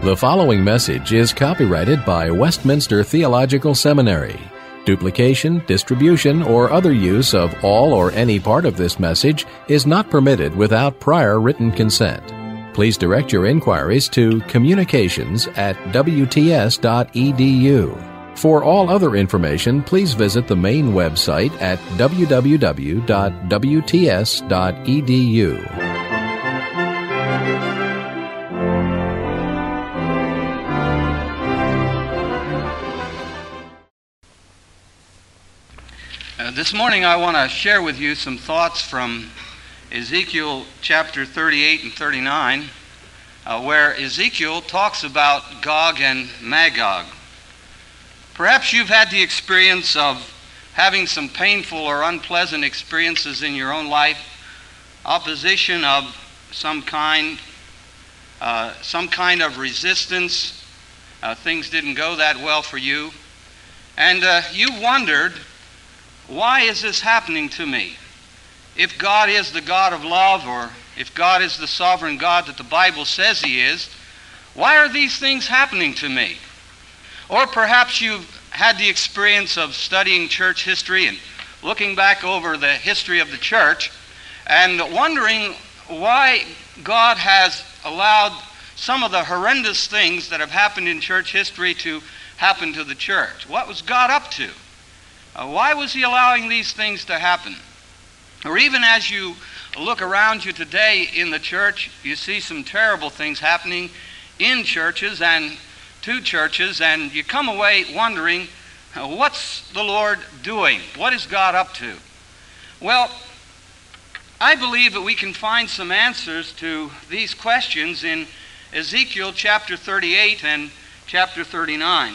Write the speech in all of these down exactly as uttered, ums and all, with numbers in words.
The following message is copyrighted by Westminster Theological Seminary. Duplication, distribution, or other use of all or any part of this message is not permitted without prior written consent. Please direct your inquiries to communications at w t s dot e d u. For all other information, please visit the main website at w w w dot w t s dot e d u. Uh, this morning I want to share with you some thoughts from Ezekiel chapter thirty-eight and thirty-nine, uh, where Ezekiel talks about Gog and Magog. Perhaps you've had the experience of having some painful or unpleasant experiences in your own life, opposition of some kind, uh, some kind of resistance. Uh, things didn't go that well for you, and uh, you wondered, why is this happening to me? If God is the God of love, or if God is the sovereign God that the Bible says He is, why are these things happening to me? Or perhaps you've had the experience of studying church history and looking back over the history of the church and wondering why God has allowed some of the horrendous things that have happened in church history to happen to the church. What was God up to? Uh, why was He allowing these things to happen? Or even as you look around you today in the church, you see some terrible things happening in churches and to churches, and you come away wondering, uh, what's the Lord doing? What is God up to? Well, I believe that we can find some answers to these questions in Ezekiel chapter thirty-eight and chapter thirty-nine.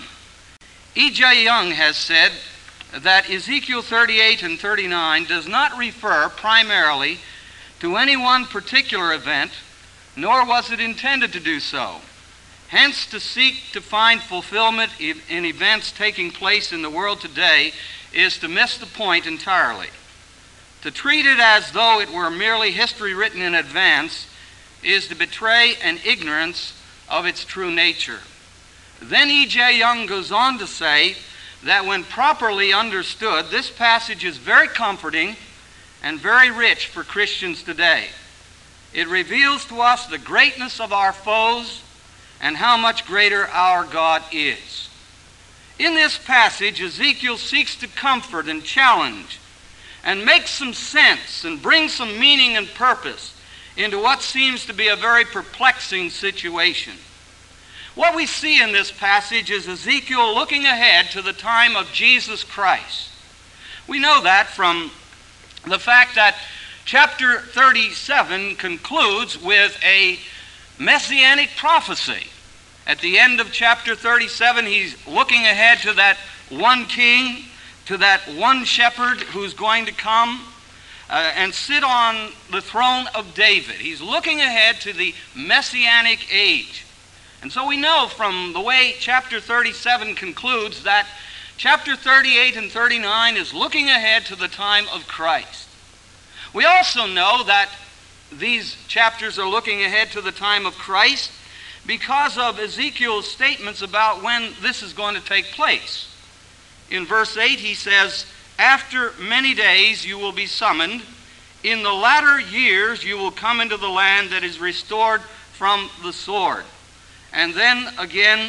E J Young has said that Ezekiel thirty-eight and thirty-nine does not refer primarily to any one particular event, nor was it intended to do so. Hence, to seek to find fulfillment in events taking place in the world today is to miss the point entirely. To treat it as though it were merely history written in advance is to betray an ignorance of its true nature. Then E J Young goes on to say that when properly understood, this passage is very comforting and very rich for Christians today. It reveals to us the greatness of our foes and how much greater our God is. In this passage, Ezekiel seeks to comfort and challenge and make some sense and bring some meaning and purpose into what seems to be a very perplexing situation. What we see in this passage is Ezekiel looking ahead to the time of Jesus Christ. We know that from the fact that chapter thirty-seven concludes with a messianic prophecy. At the end of chapter thirty-seven, he's looking ahead to that one king, to that one shepherd who's going to come uh, and sit on the throne of David. He's looking ahead to the messianic age. And so we know from the way chapter thirty-seven concludes that chapter thirty-eight and thirty-nine is looking ahead to the time of Christ. We also know that these chapters are looking ahead to the time of Christ because of Ezekiel's statements about when this is going to take place. In verse eight he says, "After many days you will be summoned. In the latter years you will come into the land that is restored from the sword." And then again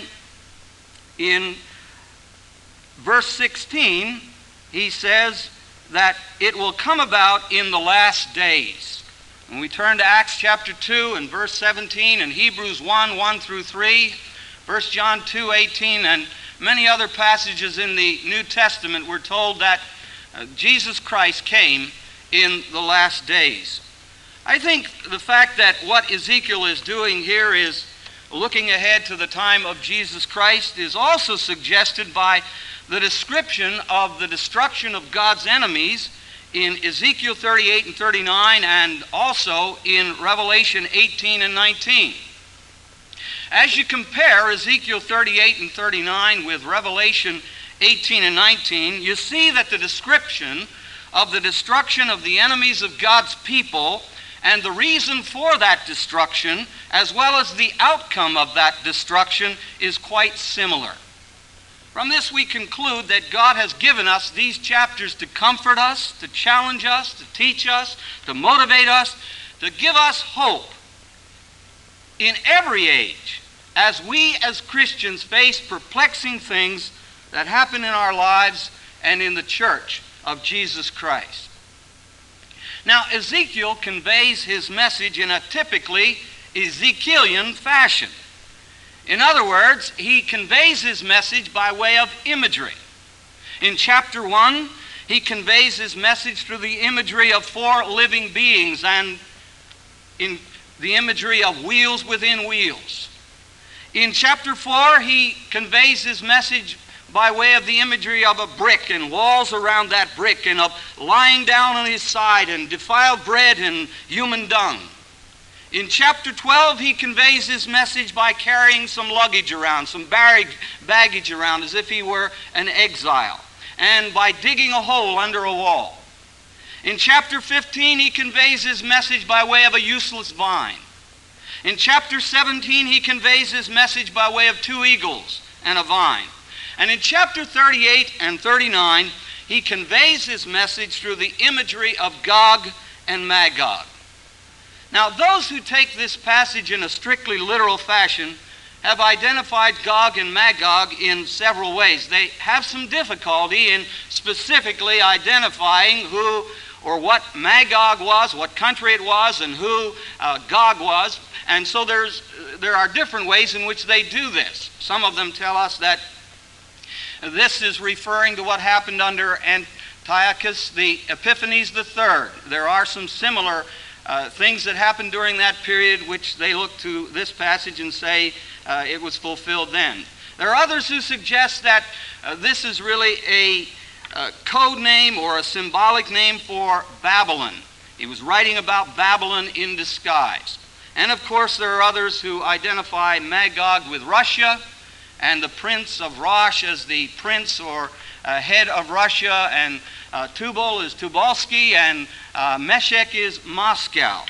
in verse sixteen, he says that it will come about in the last days. When we turn to Acts chapter two and verse seventeen, and Hebrews one, one through three, First John two, eighteen, and many other passages in the New Testament, we're told that uh, Jesus Christ came in the last days. I think the fact that what Ezekiel is doing here is looking ahead to the time of Jesus Christ is also suggested by the description of the destruction of God's enemies in Ezekiel thirty-eight and thirty-nine, and also in Revelation eighteen and nineteen. As you compare Ezekiel thirty-eight and thirty-nine with Revelation eighteen and nineteen, you see that the description of the destruction of the enemies of God's people And the reason for that destruction, as well as the outcome of that destruction, is quite similar. From this we conclude that God has given us these chapters to comfort us, to challenge us, to teach us, to motivate us, to give us hope in every age as we as Christians face perplexing things that happen in our lives and in the church of Jesus Christ. Now, Ezekiel conveys his message in a typically Ezekielian fashion. In other words, he conveys his message by way of imagery. In chapter one, he conveys his message through the imagery of four living beings and in the imagery of wheels within wheels. In chapter four, he conveys his message by way of the imagery of a brick and walls around that brick and of lying down on his side and defiled bread and human dung. In chapter twelve, he conveys his message by carrying some luggage around, some baggage around, as if he were an exile, and by digging a hole under a wall. In chapter fifteen, he conveys his message by way of a useless vine. In chapter seventeen, he conveys his message by way of two eagles and a vine. And in chapter thirty-eight and thirty-nine, he conveys his message through the imagery of Gog and Magog. Now, those who take this passage in a strictly literal fashion have identified Gog and Magog in several ways. They have some difficulty in specifically identifying who or what Magog was, what country it was, and who uh, Gog was. And so there's, there are different ways in which they do this. Some of them tell us that this is referring to what happened under Antiochus the Epiphanes the third. There are some similar uh, things that happened during that period which they look to this passage and say uh, it was fulfilled then. There are others who suggest that uh, this is really a uh, code name or a symbolic name for Babylon. He was writing about Babylon in disguise. And of course there are others who identify Magog with Russia, and the prince of Rosh as the prince or uh, head of Russia, and uh, Tubal is Tubalsky, and uh, Meshech is Moscow.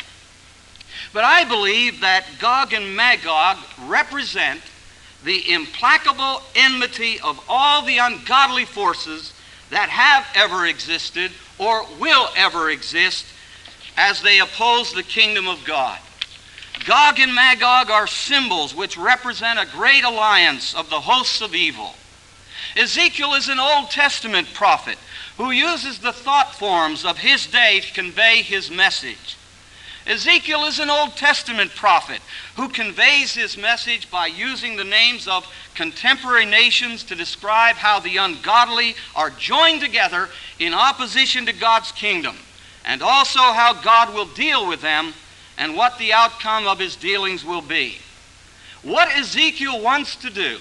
But I believe that Gog and Magog represent the implacable enmity of all the ungodly forces that have ever existed or will ever exist as they oppose the kingdom of God. Gog and Magog are symbols which represent a great alliance of the hosts of evil. Ezekiel is an Old Testament prophet who uses the thought forms of his day to convey his message. Ezekiel is an Old Testament prophet who conveys his message by using the names of contemporary nations to describe how the ungodly are joined together in opposition to God's kingdom, and also how God will deal with them and what the outcome of his dealings will be. What Ezekiel wants to do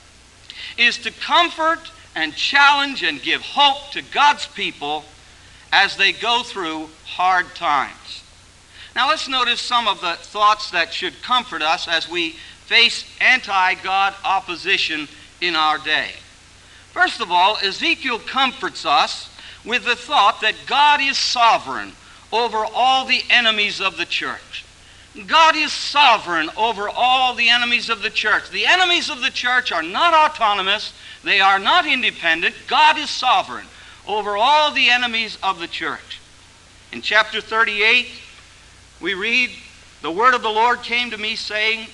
is to comfort and challenge and give hope to God's people as they go through hard times. Now let's notice some of the thoughts that should comfort us as we face anti-God opposition in our day. First of all, Ezekiel comforts us with the thought that God is sovereign over all the enemies of the church. God is sovereign over all the enemies of the church. The enemies of the church are not autonomous. They are not independent. God is sovereign over all the enemies of the church. In chapter thirty-eight, we read, "The word of the Lord came to me, saying,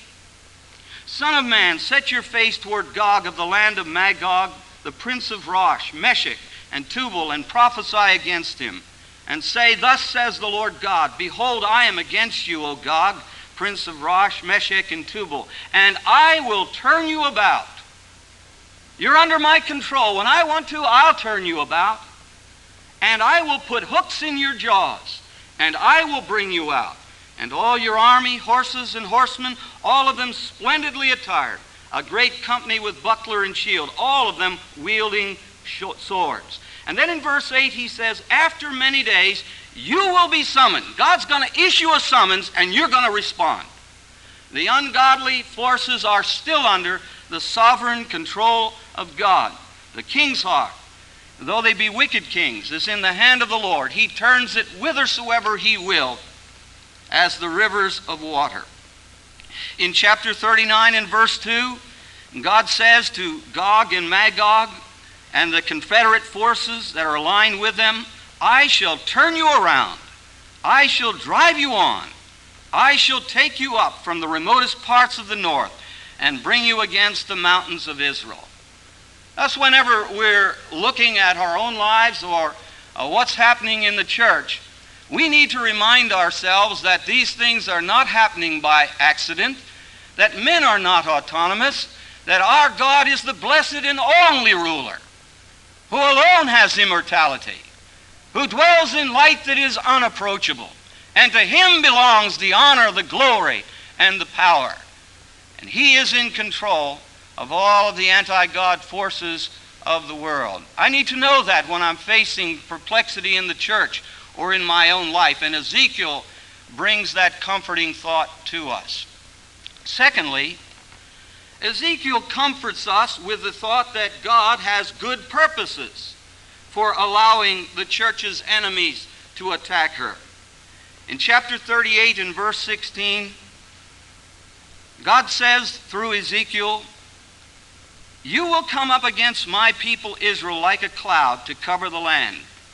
Son of man, set your face toward Gog of the land of Magog, the prince of Rosh, Meshech, and Tubal, and prophesy against him. And say, Thus says the Lord God, Behold, I am against you, O Gog, prince of Rosh, Meshech, and Tubal, and I will turn you about. You're under my control. When I want to, I'll turn you about. And I will put hooks in your jaws, and I will bring you out. And all your army, horses and horsemen, all of them splendidly attired, a great company with buckler and shield, all of them wielding swords." And then in verse eight he says, after many days, you will be summoned. God's going to issue a summons and you're going to respond. The ungodly forces are still under the sovereign control of God. The king's heart, though they be wicked kings, is in the hand of the Lord. He turns it whithersoever he will. as the rivers of water. In chapter thirty-nine and verse two, God says to Gog and Magog and the Confederate forces that are aligned with them, I shall turn you around. I shall drive you on. I shall take you up from the remotest parts of the north and bring you against the mountains of Israel. Thus, whenever we're looking at our own lives or uh, what's happening in the church, we need to remind ourselves that these things are not happening by accident, that men are not autonomous, that our God is the blessed and only ruler, who alone has immortality, who dwells in light that is unapproachable, and to him belongs the honor, the glory, and the power. And he is in control of all of the anti-God forces of the world. I need to know that when I'm facing perplexity in the church or in my own life. And Ezekiel brings that comforting thought to us. Secondly, Ezekiel comforts us with the thought that God has good purposes for allowing the church's enemies to attack her. In chapter thirty-eight and verse sixteen, God says through Ezekiel, you will come up against my people Israel like a cloud to cover the land.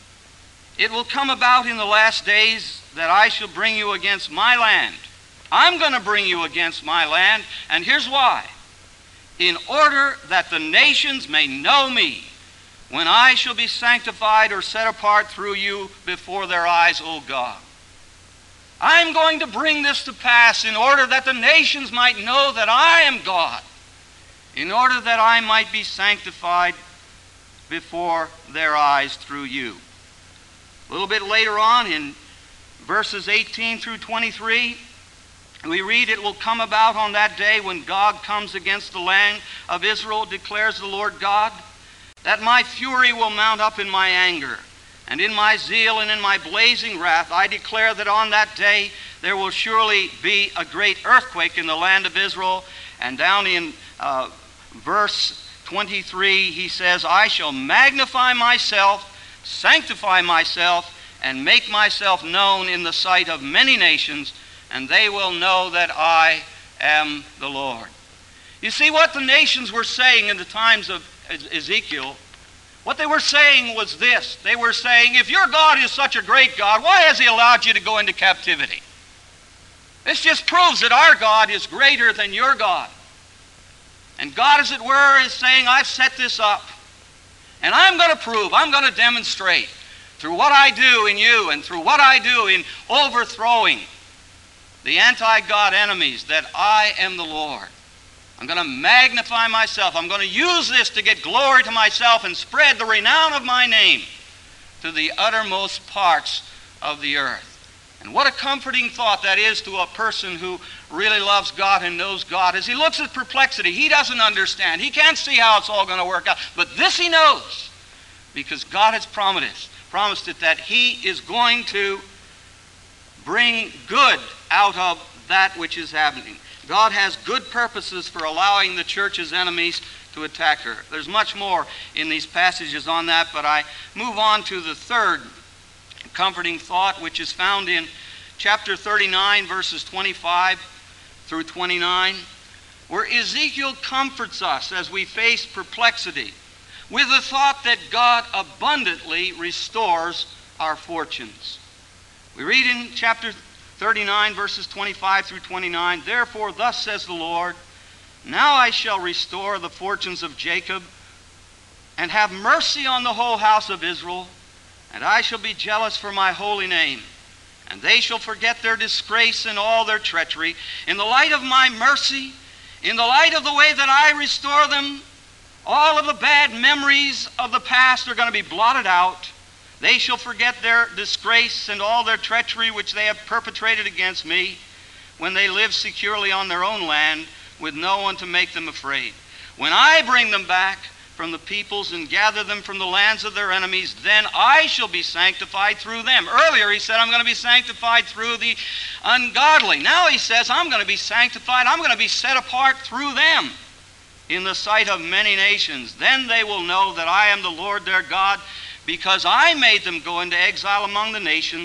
It will come about in the last days that I shall bring you against my land. I'm going to bring you against my land, and here's why. In order that the nations may know me, when I shall be sanctified or set apart through you before their eyes, O God. I'm going to bring this to pass in order that the nations might know that I am God, in order that I might be sanctified before their eyes through you. A little bit later on in verses eighteen through twenty-three, we read, it will come about on that day when God comes against the land of Israel, declares the Lord God, that my fury will mount up in my anger, and in my zeal and in my blazing wrath I declare that on that day there will surely be a great earthquake in the land of Israel. And down in uh, verse twenty-three he says, I shall magnify myself, sanctify myself, and make myself known in the sight of many nations, and they will know that I am the Lord. You see, what the nations were saying in the times of Ezekiel, what they were saying was this. They were saying, if your God is such a great God, why has he allowed you to go into captivity? This just proves that our God is greater than your God. And God, as it were, is saying, I've set this up, and I'm going to prove, I'm going to demonstrate through what I do in you and through what I do in overthrowing the anti-God enemies that I am the Lord. I'm going to magnify myself. I'm going to use this to get glory to myself and spread the renown of my name to the uttermost parts of the earth. And what a comforting thought that is to a person who really loves God and knows God. As he looks at perplexity, he doesn't understand. He can't see how it's all going to work out. But this he knows, because God has promised, promised it, that he is going to bring good out of that which is happening. God has good purposes for allowing the church's enemies to attack her. There's much more in these passages on that, but I move on to the third comforting thought, which is found in chapter thirty-nine, verses twenty-five through twenty-nine, where Ezekiel comforts us as we face perplexity with the thought that God abundantly restores our fortunes. We read in chapter thirty-nine, verses twenty-five through twenty-nine, therefore thus says the Lord, now I shall restore the fortunes of Jacob and have mercy on the whole house of Israel, and I shall be jealous for my holy name, and they shall forget their disgrace and all their treachery. In the light of my mercy, in the light of the way that I restore them, all of the bad memories of the past are going to be blotted out. They shall forget their disgrace and all their treachery which they have perpetrated against me, when they live securely on their own land with no one to make them afraid. When I bring them back from the peoples and gather them from the lands of their enemies, then I shall be sanctified through them. Earlier he said, I'm going to be sanctified through the ungodly. Now he says, I'm going to be sanctified, I'm going to be set apart through them in the sight of many nations. Then they will know that I am the Lord their God, because I made them go into exile among the nations,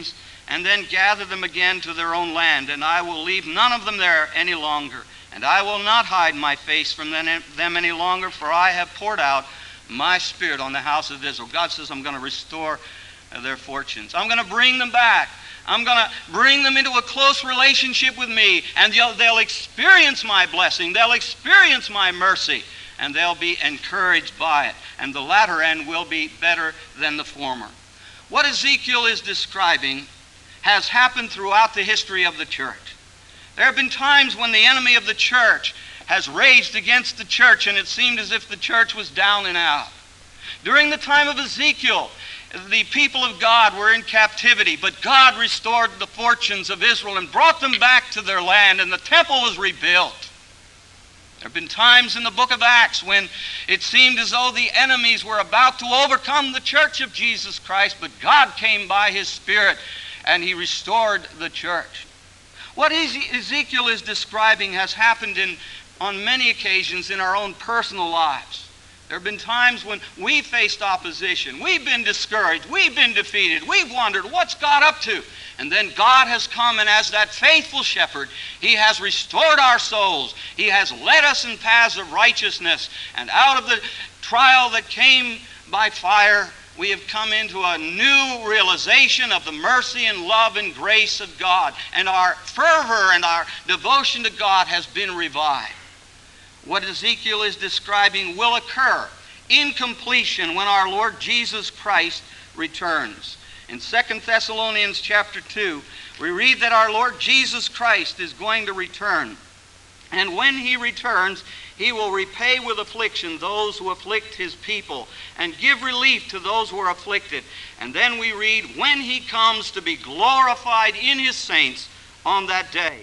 and then gather them again to their own land, and I will leave none of them there any longer. And I will not hide my face from them any longer, for I have poured out my Spirit on the house of Israel. God says, I'm going to restore their fortunes. I'm going to bring them back. I'm going to bring them into a close relationship with me, and they'll, they'll experience my blessing. They'll experience my mercy, and they'll be encouraged by it. And the latter end will be better than the former. What Ezekiel is describing has happened throughout the history of the church. There have been times when the enemy of the church has raged against the church, and it seemed as if the church was down and out. During the time of Ezekiel, the people of God were in captivity, but God restored the fortunes of Israel and brought them back to their land, and the temple was rebuilt. There have been times in the book of Acts when it seemed as though the enemies were about to overcome the church of Jesus Christ, but God came by His Spirit and He restored the church. What Ezekiel is describing has happened in, on many occasions in our own personal lives. There have been times when we faced opposition. We've been discouraged. We've been defeated. We've wondered, what's God up to? And then God has come, and as that faithful shepherd, He has restored our souls. He has led us in paths of righteousness. And out of the trial that came by fire, we have come into a new realization of the mercy and love and grace of God. And our fervor and our devotion to God has been revived. What Ezekiel is describing will occur in completion when our Lord Jesus Christ returns. In Second Thessalonians chapter two, we read that our Lord Jesus Christ is going to return. And when He returns, He will repay with affliction those who afflict His people and give relief to those who are afflicted. And then we read, when He comes to be glorified in His saints on that day,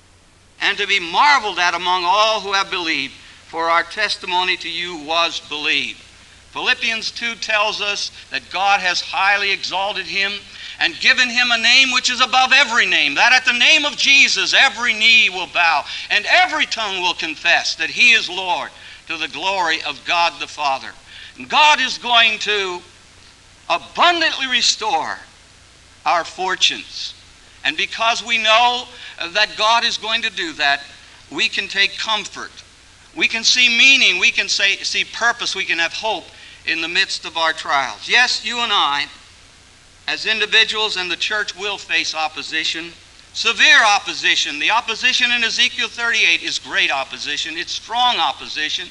and to be marveled at among all who have believed, for our testimony to you was believed. Philippians two tells us that God has highly exalted Him and given Him a name which is above every name, that at the name of Jesus every knee will bow and every tongue will confess that He is Lord, to the glory of God the Father. And God is going to abundantly restore our fortunes. And because we know that God is going to do that, we can take comfort. We can see meaning. We can say, see purpose. We can have hope in the midst of our trials. Yes, you and I, as individuals, and the church will face opposition, severe opposition. The opposition in Ezekiel thirty-eight is great opposition. It's strong opposition.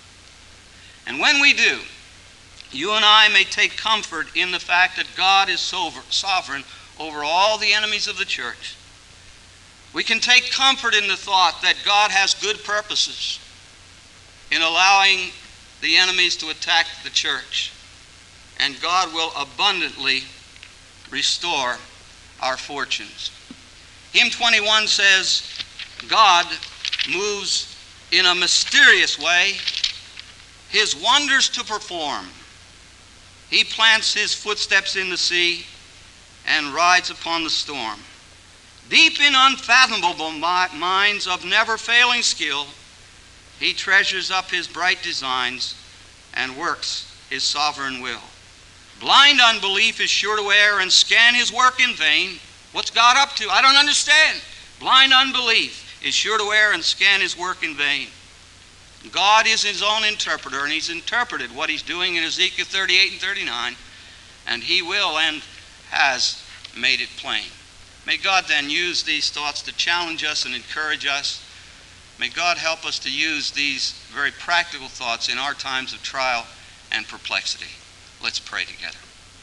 And when we do, you and I may take comfort in the fact that God is sovereign over all the enemies of the church. We can take comfort in the thought that God has good purposes in allowing the enemies to attack the church, and God will abundantly restore our fortunes. Hymn twenty-one says, God moves in a mysterious way His wonders to perform. He plants His footsteps in the sea and rides upon the storm. Deep in unfathomable minds of never-failing skill, He treasures up His bright designs and works His sovereign will. Blind unbelief is sure to err and scan His work in vain. What's God up to? I don't understand. Blind unbelief is sure to err and scan His work in vain. God is His own interpreter, and He's interpreted what He's doing in Ezekiel thirty-eight and thirty-nine, and He will and has made it plain. May God then use these thoughts to challenge us and encourage us. May God help us to use these very practical thoughts in our times of trial and perplexity. Let's pray together.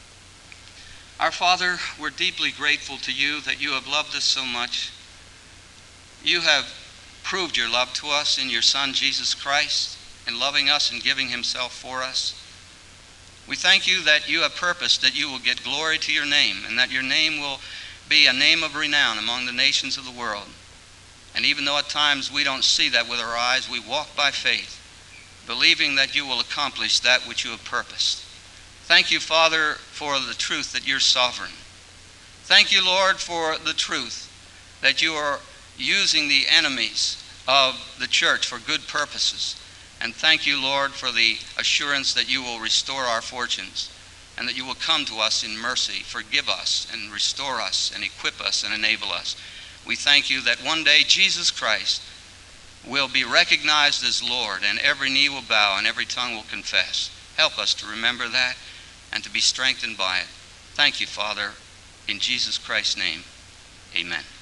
Our Father, we're deeply grateful to You that You have loved us so much. You have proved Your love to us in Your Son, Jesus Christ, in loving us and giving Himself for us. We thank You that You have purposed that You will get glory to Your name, and that Your name will be a name of renown among the nations of the world. And even though at times we don't see that with our eyes, we walk by faith, believing that You will accomplish that which You have purposed. Thank You, Father, for the truth that You're sovereign. Thank You, Lord, for the truth that You are using the enemies of the church for good purposes. And thank You, Lord, for the assurance that You will restore our fortunes. and that you will come to us in mercy, forgive us, and restore us, and equip us, and enable us. We thank you that one day Jesus Christ will be recognized as Lord, and every knee will bow, and every tongue will confess. Help us to remember that and to be strengthened by it. Thank you, Father. In Jesus Christ's name, amen.